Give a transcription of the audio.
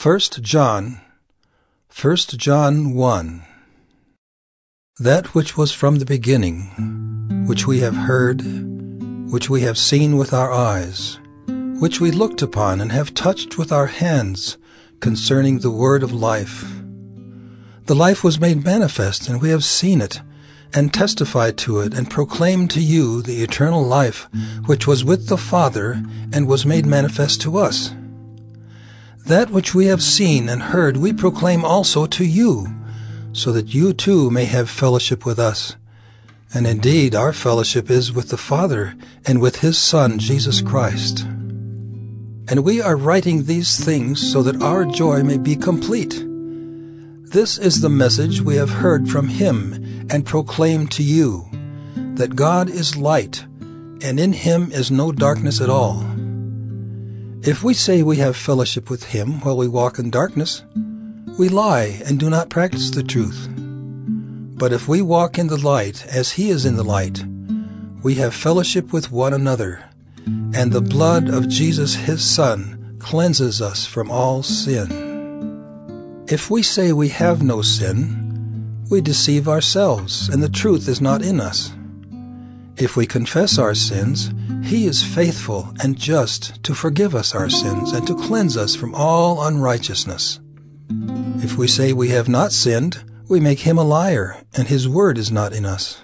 1 John 1. That which was from the beginning, which we have heard, which we have seen with our eyes, which we looked upon and have touched with our hands, concerning the word of life. The life was made manifest, and we have seen it, and testified to it, and proclaimed to you the eternal life, which was with the Father, and was made manifest to us. That which we have seen and heard we proclaim also to you, so that you too may have fellowship with us. And indeed our fellowship is with the Father and with His Son, Jesus Christ. And we are writing these things so that our joy may be complete. This is the message we have heard from Him and proclaim to you, that God is light, and in Him is no darkness at all. If we say we have fellowship with Him while we walk in darkness, we lie and do not practice the truth. But if we walk in the light as He is in the light, we have fellowship with one another, and the blood of Jesus His Son cleanses us from all sin. If we say we have no sin, we deceive ourselves, and the truth is not in us. If we confess our sins, He is faithful and just to forgive us our sins and to cleanse us from all unrighteousness. If we say we have not sinned, we make Him a liar, and His word is not in us.